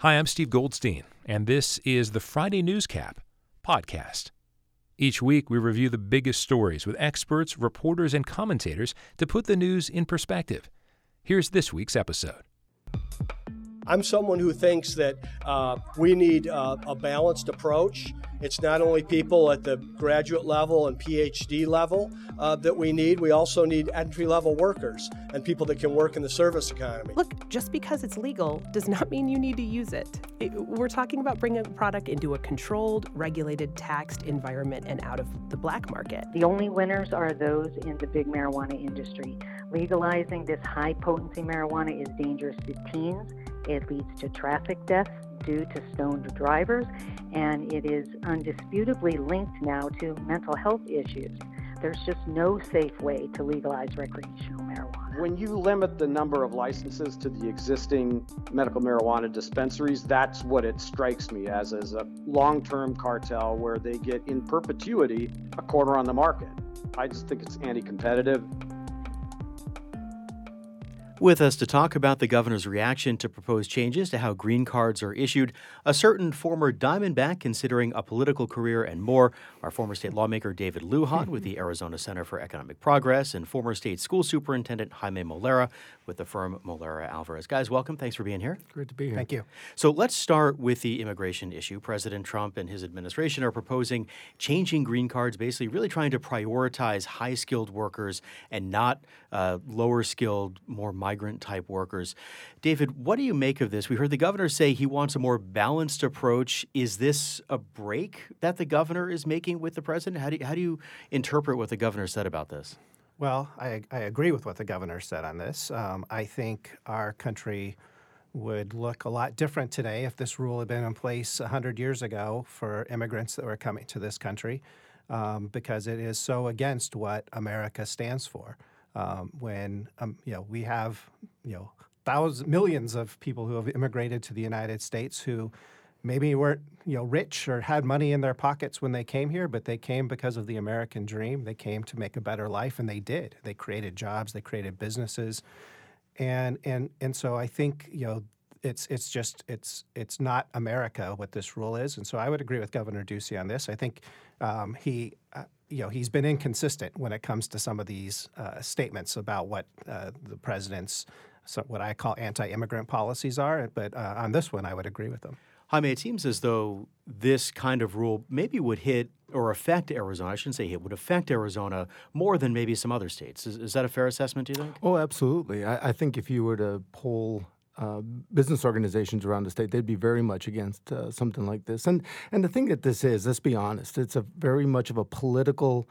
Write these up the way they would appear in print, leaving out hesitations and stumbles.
Hi, I'm Steve Goldstein, and this is the Friday Newscap podcast. Each week, we review the biggest stories with experts, reporters, and commentators to put the news in perspective. Here's this week's episode. I'm someone who thinks that we need a balanced approach. It's not only people at the graduate level and PhD level that we need. We also need entry-level workers and people that can work in the service economy. Look, just because it's legal does not mean you need to use it. We're talking about bringing a product into a controlled, regulated, taxed environment and out of the black market. The only winners are those in the big marijuana industry. Legalizing this high-potency marijuana is dangerous to teens. It leads to traffic deaths due to stoned drivers, and it is undisputably linked now to mental health issues. There's just no safe way to legalize recreational marijuana. When you limit the number of licenses to the existing medical marijuana dispensaries, that's what it strikes me as a long-term cartel where they get in perpetuity a corner on the market. I just think it's anti-competitive. With us to talk about the governor's reaction to proposed changes to how green cards are issued, a certain former Diamondback considering a political career, and more, our former state lawmaker David Lujan with the Arizona Center for Economic Progress, and former state school superintendent Jaime Molera with the firm Molera Alvarez. Guys, welcome. Thanks for being here. Great to be here. Thank you. So let's start with the immigration issue. President Trump and his administration are proposing changing green cards, basically really trying to prioritize high-skilled workers and not lower-skilled, more migrant-type workers. David, what do you make of this? We heard the governor say he wants a more balanced approach. Is this a break that the governor is making with the president? How do you interpret what the governor said about this? Well, I agree with what the governor said on this. I think our country would look a lot different today if this rule had been in place 100 years ago for immigrants that were coming to this country, because it is so against what America stands for. When we have millions of people who have immigrated to the United States who maybe weren't rich or had money in their pockets when they came here, but they came because of the American dream. They came to make a better life, and they did. They created jobs, they created businesses, and so I think it's not America what this rule is, and so I would agree with Governor Ducey on this. I think he's been inconsistent when it comes to some of these statements about what the president's what I call anti-immigrant policies are, but on this one I would agree with them. Jaime, it seems as though this kind of rule maybe would hit or affect Arizona. I shouldn't say hit, would affect Arizona more than maybe some other states. Is that a fair assessment, do you think? Oh, absolutely. I think if you were to poll business organizations around the state, they'd be very much against something like this. And the thing that this is, let's be honest, it's a very much of a political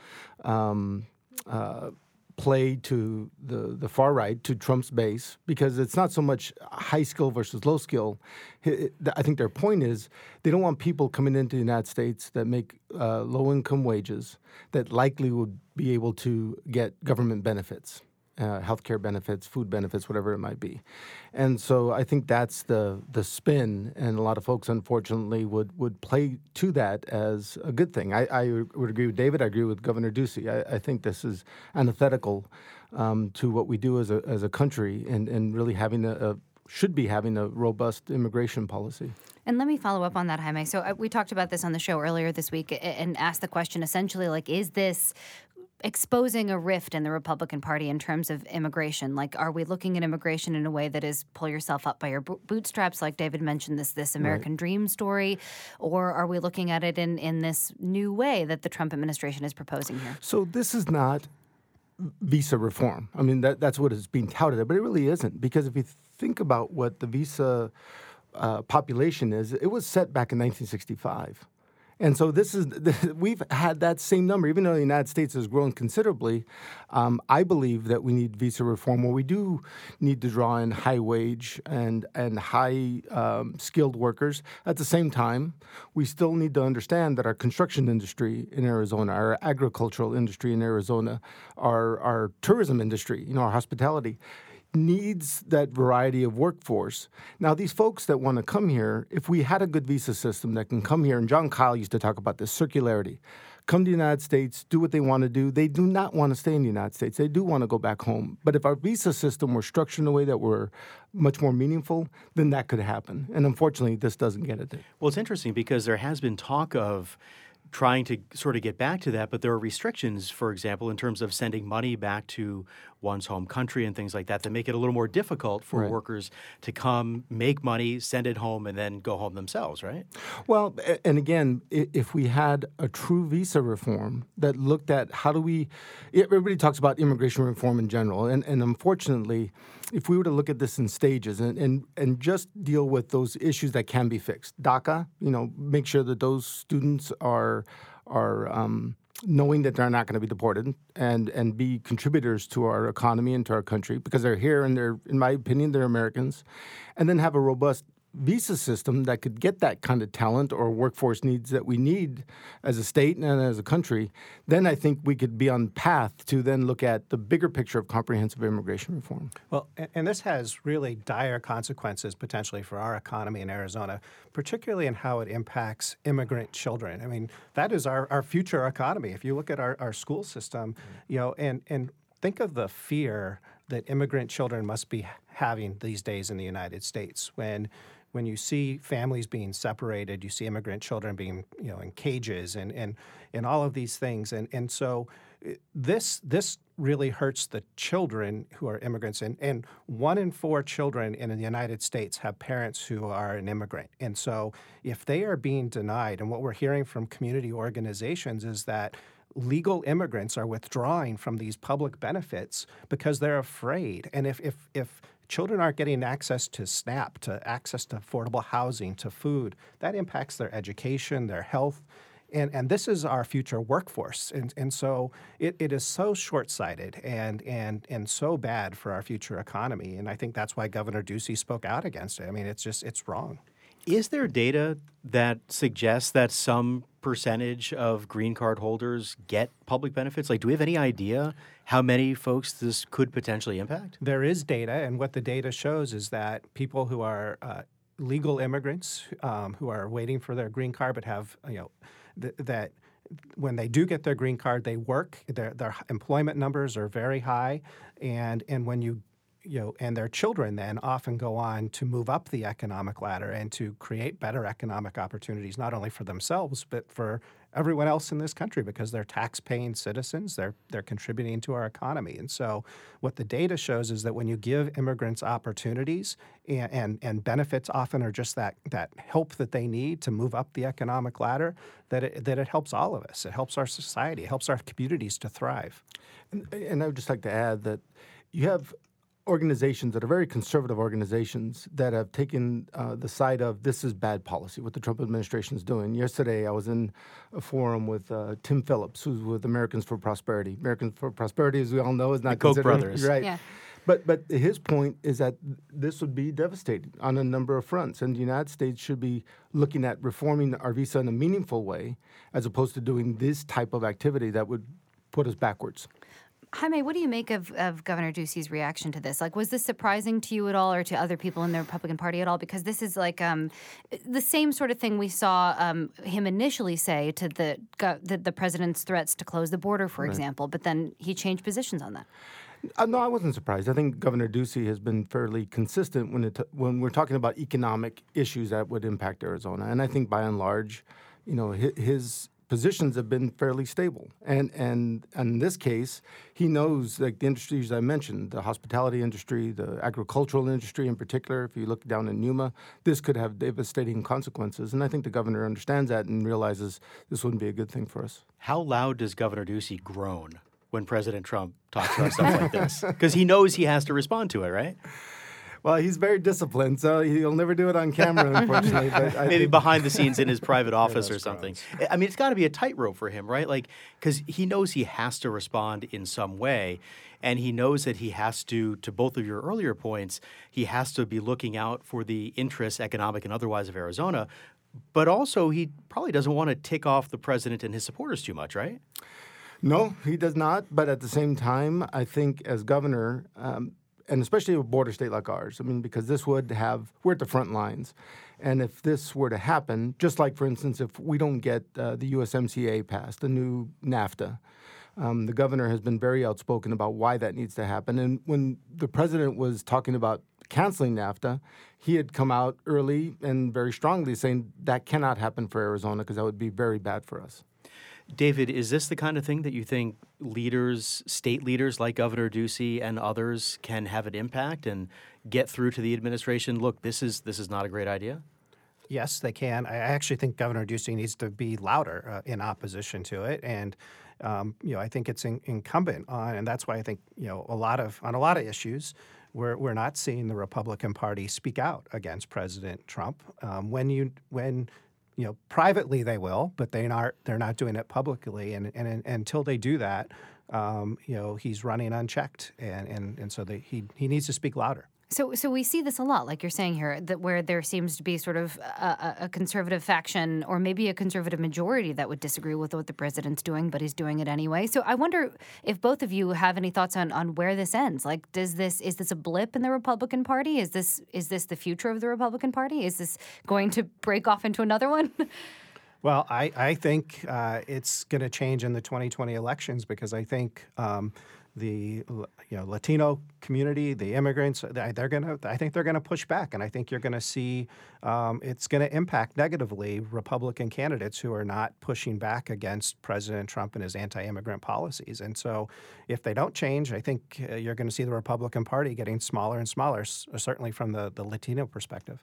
play to the far right, to Trump's base, because it's not so much high skill versus low skill. I think their point is they don't want people coming into the United States that make low income wages that likely would be able to get government benefits. Healthcare benefits, food benefits, whatever it might be. And so I think that's the spin, and a lot of folks, unfortunately, would play to that as a good thing. I would agree with David. I agree with Governor Ducey. I think this is antithetical to what we do as a country, and really should be having a robust immigration policy. And let me follow up on that, Jaime. So we talked about this on the show earlier this week and asked the question essentially, is this exposing a rift in the Republican Party in terms of immigration? Are we looking at immigration in a way that is pull yourself up by your bootstraps, like David mentioned, this American dream story? Or are we looking at it in this new way that the Trump administration is proposing here? So this is not visa reform. I mean, that's what is being touted, but it really isn't. Because if you think about what the visa population is, it was set back in 1965. And so we've had that same number, even though the United States has grown considerably. I believe that we need visa reform, where we do need to draw in high wage and high skilled workers. At the same time, we still need to understand that our construction industry in Arizona, our agricultural industry in Arizona, our tourism industry, our hospitality, needs that variety of workforce. Now, these folks that want to come here, if we had a good visa system that can come here, and John Kyle used to talk about this circularity, come to the United States, do what they want to do. They do not want to stay in the United States. They do want to go back home. But if our visa system were structured in a way that were much more meaningful, then that could happen. And unfortunately, this doesn't get it. Well, it's interesting because there has been talk of trying to sort of get back to that, but there are restrictions, for example, in terms of sending money back to one's home country and things like that make it a little more difficult for workers to come, make money, send it home, and then go home themselves, right? Well, and again, if we had a true visa reform that looked at how do we – everybody talks about immigration reform in general, and unfortunately, if we were to look at this in stages and just deal with those issues that can be fixed, DACA, make sure that those students are knowing that they're not going to be deported and be contributors to our economy and to our country because they're here and they're, in my opinion, they're Americans, and then have a robust visa system that could get that kind of talent or workforce needs that we need as a state and as a country, then I think we could be on path to then look at the bigger picture of comprehensive immigration reform. Well, and this has really dire consequences potentially for our economy in Arizona, particularly in how it impacts immigrant children. I mean, that is our future economy. If you look at our school system, and think of the fear that immigrant children must be having these days in the United States when you see families being separated, you see immigrant children being, in cages and all of these things. And so this really hurts the children who are immigrants. And 1 in 4 children in the United States have parents who are an immigrant. And so if they are being denied, and what we're hearing from community organizations is that legal immigrants are withdrawing from these public benefits because they're afraid. And if children aren't getting access to SNAP, to access to affordable housing, to food, that impacts their education, their health. And this is our future workforce. And so it is so short-sighted and so bad for our future economy. And I think that's why Governor Ducey spoke out against it. I mean, it's wrong. Is there data that suggests that some percentage of green card holders get public benefits? Like, do we have any idea how many folks this could potentially impact? There is data, and what the data shows is that people who are legal immigrants who are waiting for their green card but have, that when they do get their green card, they work. Their employment numbers are very high, and when and their children then often go on to move up the economic ladder and to create better economic opportunities, not only for themselves, but for everyone else in this country because they're tax-paying citizens. They're contributing to our economy. And so what the data shows is that when you give immigrants opportunities and benefits often are just that help that they need to move up the economic ladder, that it helps all of us. It helps our society. It helps our communities to thrive. And I would just like to add that you have organizations that are very conservative organizations that have taken the side of this is bad policy, what the Trump administration is doing. Yesterday, I was in a forum with Tim Phillips, who's with Americans for Prosperity. Americans for Prosperity, as we all know, is not the Koch considered brothers. Right. Yeah. But his point is that this would be devastating on a number of fronts, and the United States should be looking at reforming our visa in a meaningful way as opposed to doing this type of activity that would put us backwards. Jaime, what do you make of Governor Ducey's reaction to this? Like, was this surprising to you at all or to other people in the Republican Party at all? Because this is like the same sort of thing we saw him initially say to the president's threats to close the border, for example, but then he changed positions on that. No, I wasn't surprised. I think Governor Ducey has been fairly consistent when we're talking about economic issues that would impact Arizona. And I think by and large, his positions have been fairly stable. And in this case, he knows, like the industries I mentioned, the hospitality industry, the agricultural industry in particular, if you look down in Yuma, this could have devastating consequences. And I think the governor understands that and realizes this wouldn't be a good thing for us. How loud does Governor Ducey groan when President Trump talks about stuff like this? Because he knows he has to respond to it, right? Well, he's very disciplined, so he'll never do it on camera, unfortunately. But maybe behind the scenes in his private office or something. I mean, it's got to be a tightrope for him, right? Like, because he knows he has to respond in some way, and he knows that he has to both of your earlier points, he has to be looking out for the interests, economic and otherwise, of Arizona, but also he probably doesn't want to tick off the president and his supporters too much, right? No, he does not. But at the same time, I think as governor, and especially a border state like ours, I mean, because this would we're at the front lines. And if this were to happen, just like, for instance, if we don't get the USMCA passed, the new NAFTA, the governor has been very outspoken about why that needs to happen. And when the president was talking about canceling NAFTA, he had come out early and very strongly saying that cannot happen for Arizona because that would be very bad for us. David, is this the kind of thing that you think leaders, state leaders like Governor Ducey and others can have an impact and get through to the administration? Look, this is not a great idea. Yes, they can. I actually think Governor Ducey needs to be louder in opposition to it, and I think it's incumbent on, and that's why I think on a lot of issues, we're not seeing the Republican Party speak out against President Trump. When privately they will, but they're not doing it publicly, and until they do that, he's running unchecked, and so he needs to speak louder. So we see this a lot, like you're saying here, that where there seems to be sort of a conservative faction or maybe a conservative majority that would disagree with what the president's doing, but he's doing it anyway. So I wonder if both of you have any thoughts on where this ends. Like, is this a blip in the Republican Party? Is this the future of the Republican Party? Is this going to break off into another one? Well, I think it's going to change in the 2020 elections because I think the Latino community, the immigrants, I think they're gonna push back, and I think you're gonna see it's gonna impact negatively Republican candidates who are not pushing back against President Trump and his anti-immigrant policies. And so, if they don't change, I think you're going to see the Republican Party getting smaller and smaller, certainly from the Latino perspective.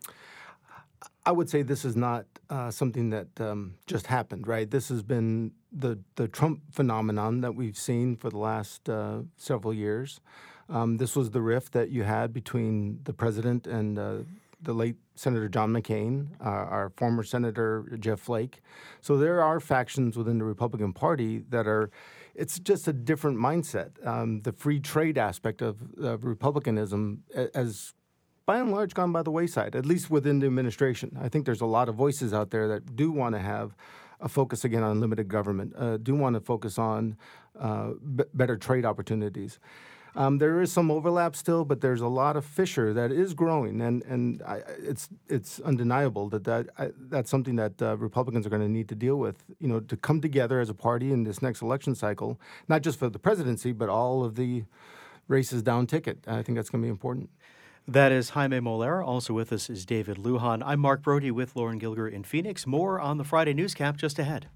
I would say this is not something that just happened, right? This has been the Trump phenomenon that we've seen for the last several years. This was the rift that you had between the president and the late Senator John McCain, our former Senator Jeff Flake. So there are factions within the Republican Party that it's just a different mindset. The free trade aspect of Republicanism has by and large gone by the wayside, at least within the administration. I think there's a lot of voices out there that do want to have a focus again on limited government, do want to focus on better trade opportunities. There is some overlap still, but there's a lot of fissure that is growing, and it's undeniable that's something that Republicans are going to need to deal with. To come together as a party in this next election cycle, not just for the presidency, but all of the races down ticket. I think that's going to be important. That is Jaime Molera. Also with us is David Lujan. I'm Mark Brody with Lauren Gilger in Phoenix. More on the Friday Newscap just ahead.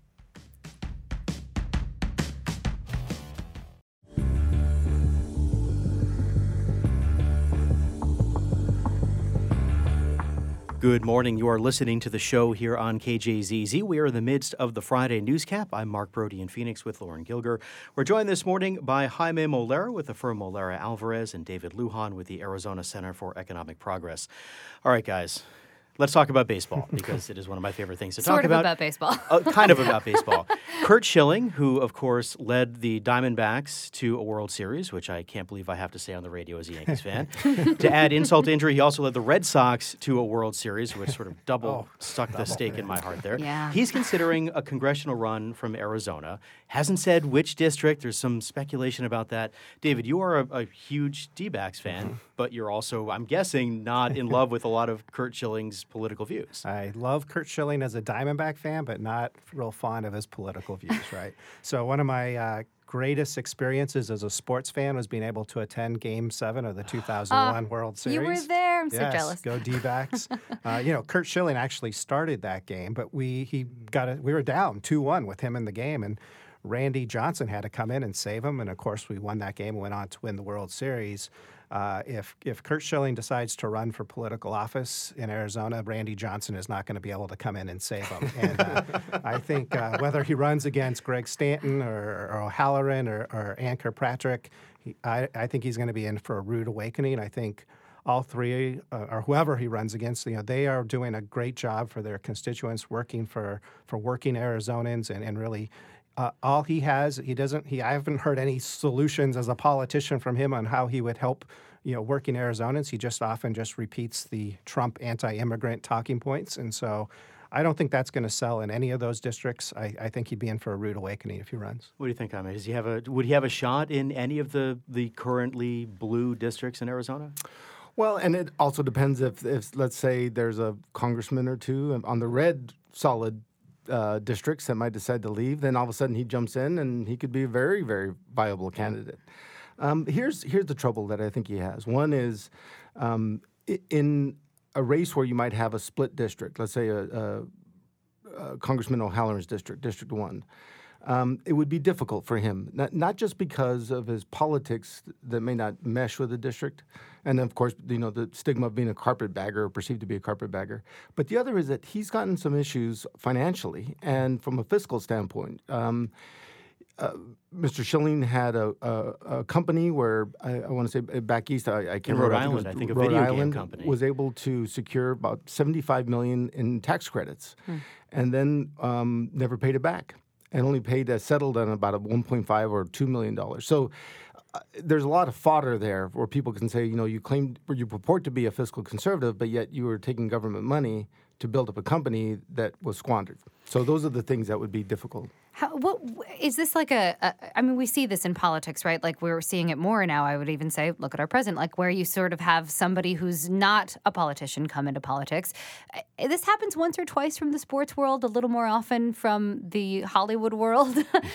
Good morning. You are listening to the show here on KJZZ. We are in the midst of the Friday Newscap. I'm Mark Brody in Phoenix with Lauren Gilger. We're joined this morning by Jaime Molera with the firm Molera Alvarez and David Lujan with the Arizona Center for Economic Progress. All right, guys. Let's talk about baseball because it is one of my favorite things to talk about. Sort of about baseball. Kind of about baseball. Curt Schilling, who, of course, led the Diamondbacks to a World Series, which I can't believe I have to say on the radio as a Yankees fan. To add insult to injury, he also led the Red Sox to a World Series, which sort of stuck the stake in my heart there. Yeah. He's considering a congressional run from Arizona. Hasn't said which district. There's some speculation about that. David, you are a huge D-backs fan, but you're also, I'm guessing, not in love with a lot of Curt Schilling's political views. I love Curt Schilling as a Diamondback fan, but not real fond of his political views, right? So one of my greatest experiences as a sports fan was being able to attend Game 7 of the 2001 World Series. You were there. I'm so jealous. Go D-backs. Curt Schilling actually started that game, but we were down 2-1 with him in the game, and Randy Johnson had to come in and save him, and of course we won that game and went on to win the World Series. If Curt Schilling decides to run for political office in Arizona, Randy Johnson is not going to be able to come in and save him. And I think whether he runs against Greg Stanton or O'Halloran or Ann Kirkpatrick, I think he's going to be in for a rude awakening. I think all three, or whoever he runs against, they are doing a great job for their constituents, working for working Arizonans, and really. All he has, I haven't heard any solutions as a politician from him on how he would help, working Arizonans. He just often repeats the Trump anti-immigrant talking points. And so I don't think that's going to sell in any of those districts. I think he'd be in for a rude awakening if he runs. What do you think, Jaime? Would he have a shot in any of the currently blue districts in Arizona? Well, and it also depends if let's say there's a congressman or two on the red solid districts that might decide to leave, then all of a sudden he jumps in and he could be a very, very viable candidate. Here's the trouble that I think he has. One is in a race where you might have a split district, let's say a Congressman O'Halloran's district, District 1, it would be difficult for him, not just because of his politics that may not mesh with the district, and of course, the stigma of being a carpetbagger or perceived to be a carpetbagger, but the other is that he's gotten some issues financially and from a fiscal standpoint. Mr. Schilling had a company where I want to say back east, I can't remember. Rhode Island, I think a Rhode video Island game company was able to secure about $75 million in tax credits, and then never paid it back, and only settled on about a $1.5 or $2 million. So there's a lot of fodder there where people can say, you purport to be a fiscal conservative, but yet you were taking government money to build up a company that was squandered. So those are the things that would be difficult. What is this like we see this in politics, right? Like we're seeing it more now. I would even say, look at our president, like where you sort of have somebody who's not a politician come into politics. This happens once or twice from the sports world, a little more often from the Hollywood world.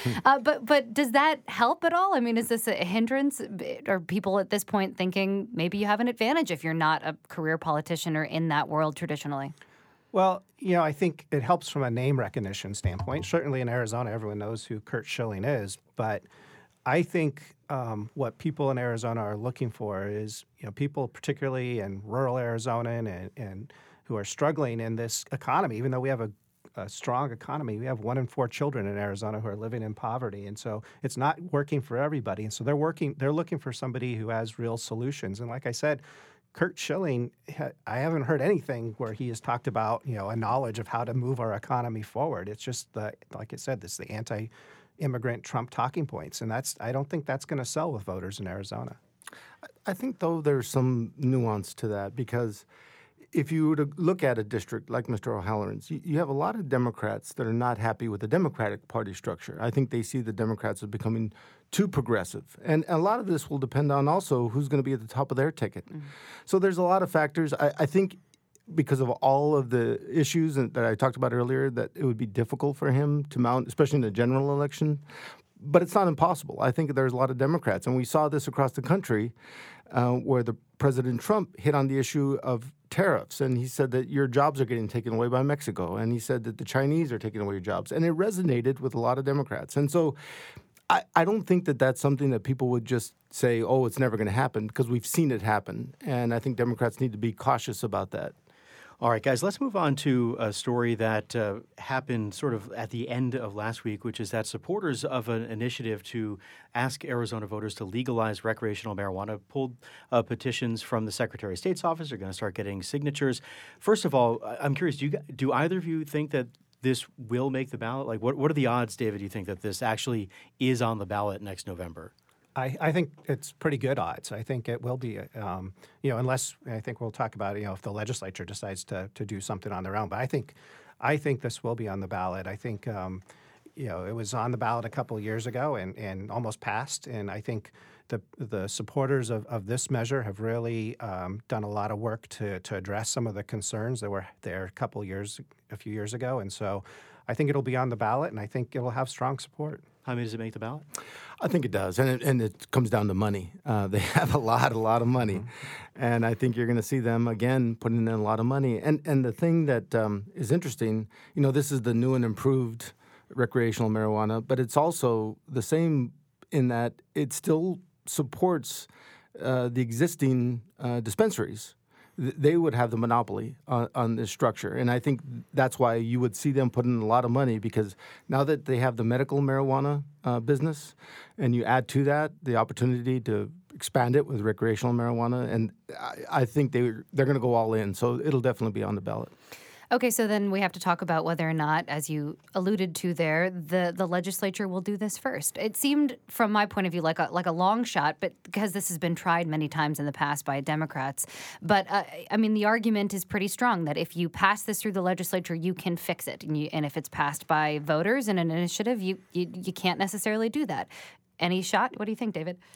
But does that help at all? I mean, is this a hindrance? Are people at this point thinking maybe you have an advantage if you're not a career politician or in that world traditionally? Well, I think it helps from a name recognition standpoint. Certainly in Arizona, everyone knows who Curt Schilling is. But I think what people in Arizona are looking for is, people particularly in rural Arizona and who are struggling in this economy. Even though we have a strong economy, we have 1 in 4 children in Arizona who are living in poverty. And so it's not working for everybody. And so they're looking for somebody who has real solutions. And like I said, Curt Schilling, I haven't heard anything where he has talked about, a knowledge of how to move our economy forward. It's just like I said, the anti-immigrant Trump talking points, and I don't think that's going to sell with voters in Arizona. I think, though, there's some nuance to that because if you were to look at a district like Mr. O'Halloran's, you have a lot of Democrats that are not happy with the Democratic Party structure. I think they see the Democrats as becoming too progressive. And a lot of this will depend on also who's going to be at the top of their ticket. Mm-hmm. So there's a lot of factors. I think because of all of the issues that I talked about earlier, that it would be difficult for him to mount, especially in the general election. But it's not impossible. I think there's a lot of Democrats. And we saw this across the country where President Trump hit on the issue of tariffs. And he said that your jobs are getting taken away by Mexico. And he said that the Chinese are taking away your jobs. And it resonated with a lot of Democrats. And so I don't think that that's something that people would just say, oh, it's never going to happen, because we've seen it happen. And I think Democrats need to be cautious about that. All right, guys, let's move on to a story that happened sort of at the end of last week, which is that supporters of an initiative to ask Arizona voters to legalize recreational marijuana pulled petitions from the Secretary of State's office. They're going to start getting signatures. First of all, I'm curious, do either of you think that this will make the ballot? Like, what are the odds, David, you think that this actually is on the ballot next November? I think it's pretty good odds. I think it will be, unless I think we'll talk about, if the legislature decides to do something on their own. But I think this will be on the ballot. I think, it was on the ballot a couple of years ago and almost passed. And I think the supporters of this measure have really done a lot of work to address some of the concerns that were there a few years ago. And so I think it'll be on the ballot, and I think it will have strong support. How many does it make the ballot? I think it does, and it comes down to money. They have a lot of money, mm-hmm. and I think you're going to see them, again, putting in a lot of money. And the thing that is interesting, this is the new and improved recreational marijuana, but it's also the same in that it still supports the existing dispensaries. They would have the monopoly on this structure. And I think that's why you would see them put in a lot of money, because now that they have the medical marijuana business, and you add to that the opportunity to expand it with recreational marijuana, and I think they're going to go all in. So it'll definitely be on the ballot. Okay, so then we have to talk about whether or not, as you alluded to there, the legislature will do this first. It seemed, from my point of view, like a long shot, but because this has been tried many times in the past by Democrats. But, the argument is pretty strong that if you pass this through the legislature, you can fix it. And if it's passed by voters in an initiative, you can't necessarily do that. Any shot? What do you think, David?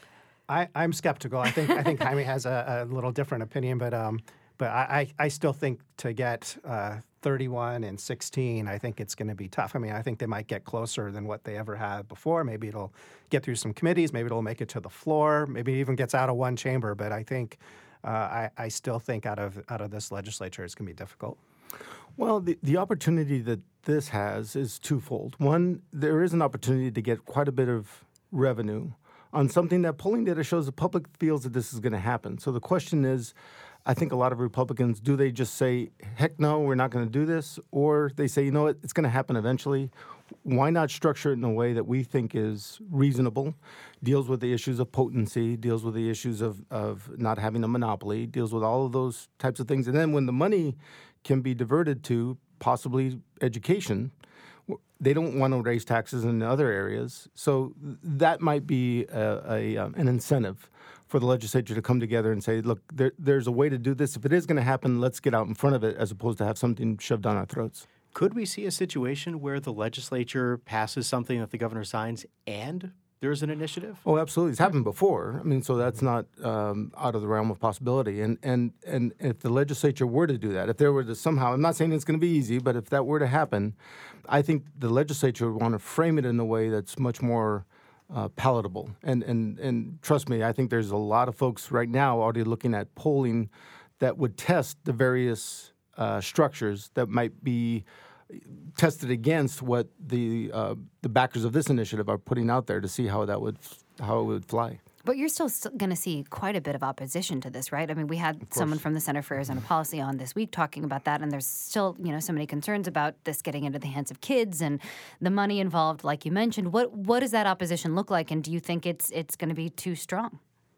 I'm skeptical. I think Jaime has a little different opinion, but I still think to get 31 and 16, I think it's going to be tough. I mean, I think they might get closer than what they ever had before. Maybe it'll get through some committees. Maybe it'll make it to the floor. Maybe it even gets out of one chamber. But I think I still think out of this legislature it's going to be difficult. Well, the opportunity that this has is twofold. One, there is an opportunity to get quite a bit of revenue on something that polling data shows the public feels that this is going to happen. So the question is, I think a lot of Republicans, do they just say, heck no, we're not going to do this? Or they say, you know what, it's going to happen eventually. Why not structure it in a way that we think is reasonable, deals with the issues of potency, deals with the issues of not having a monopoly, deals with all of those types of things. And then when the money can be diverted to possibly education, they don't want to raise taxes in other areas. So that might be an incentive for the legislature to come together and say, look, there's a way to do this. If it is going to happen, let's get out in front of it as opposed to have something shoved down our throats. Could we see a situation where the legislature passes something that the governor signs and there's an initiative? Oh, absolutely. It's happened before. I mean, so that's not out of the realm of possibility. And if the legislature were to do that, if there were to somehow, I'm not saying it's going to be easy, but if that were to happen, I think the legislature would want to frame it in a way that's much more palatable. And trust me, I think there's a lot of folks right now already looking at polling that would test the various structures that might be tested against what the backers of this initiative are putting out there to see how it would fly. But you're still going to see quite a bit of opposition to this, right? I mean, we had someone from the Center for Arizona Policy on this week talking about that, and there's still, so many concerns about this getting into the hands of kids and the money involved, like you mentioned. What does that opposition look like, and do you think it's going to be too strong?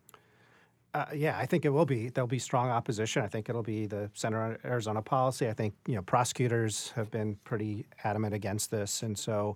Yeah, I think it will be. There'll be strong opposition. I think it'll be the Center on Arizona Policy. I think prosecutors have been pretty adamant against this, and so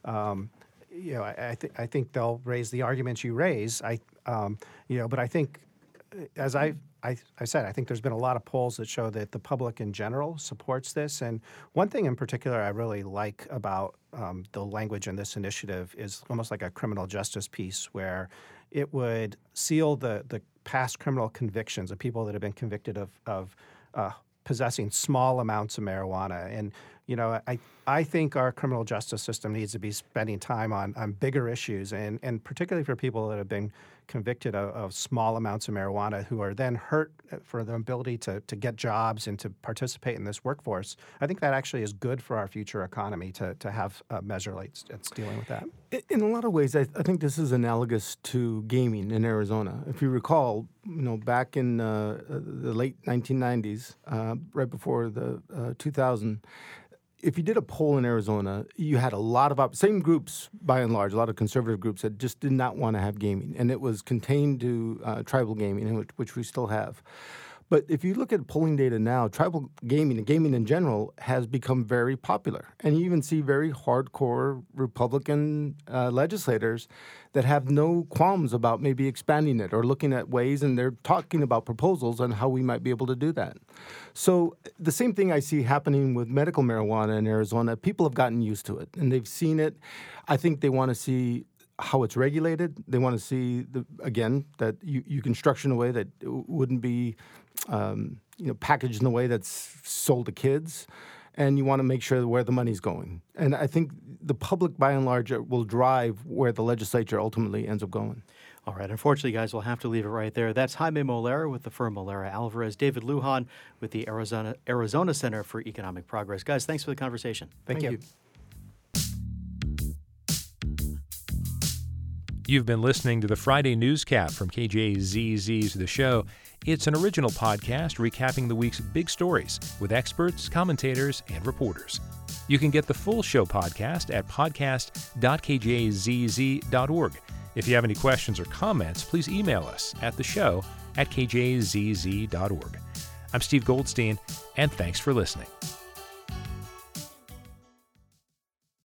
I think they'll raise the arguments you raise. But I think, as I said, I think there's been a lot of polls that show that the public in general supports this. And one thing in particular I really like about the language in this initiative is almost like a criminal justice piece where it would seal the past criminal convictions of people that have been convicted of possessing small amounts of marijuana. And, I think our criminal justice system needs to be spending time on bigger issues, and particularly for people that have been convicted of small amounts of marijuana who are then hurt for their ability to get jobs and to participate in this workforce. I think that actually is good for our future economy to have a measure like it's dealing with that. In a lot of ways, I think this is analogous to gaming in Arizona. If you recall, back in the late 1990s, right before the 2000, if you did a poll in Arizona, you had a lot of same groups, by and large, a lot of conservative groups that just did not want to have gaming. And it was contained to tribal gaming, which we still have. But if you look at polling data now, tribal gaming and gaming in general has become very popular. And you even see very hardcore Republican legislators that have no qualms about maybe expanding it or looking at ways, and they're talking about proposals on how we might be able to do that. So the same thing I see happening with medical marijuana in Arizona. People have gotten used to it, and they've seen it. I think they want to see how it's regulated. They want to see, that you can structure in a way that wouldn't be packaged in a way that's sold to kids. And you want to make sure where the money's going. And I think the public, by and large, will drive where the legislature ultimately ends up going. All right. Unfortunately, guys, we'll have to leave it right there. That's Jaime Molera with the firm Molera Alvarez, David Lujan with the Arizona Center for Economic Progress. Guys, thanks for the conversation. Thank you. You've been listening to the Friday Newscap from KJZZ's The Show. It's an original podcast recapping the week's big stories with experts, commentators, and reporters. You can get the full show podcast at podcast.kjzz.org. If you have any questions or comments, please email us at theshow@kjzz.org. I'm Steve Goldstein, and thanks for listening.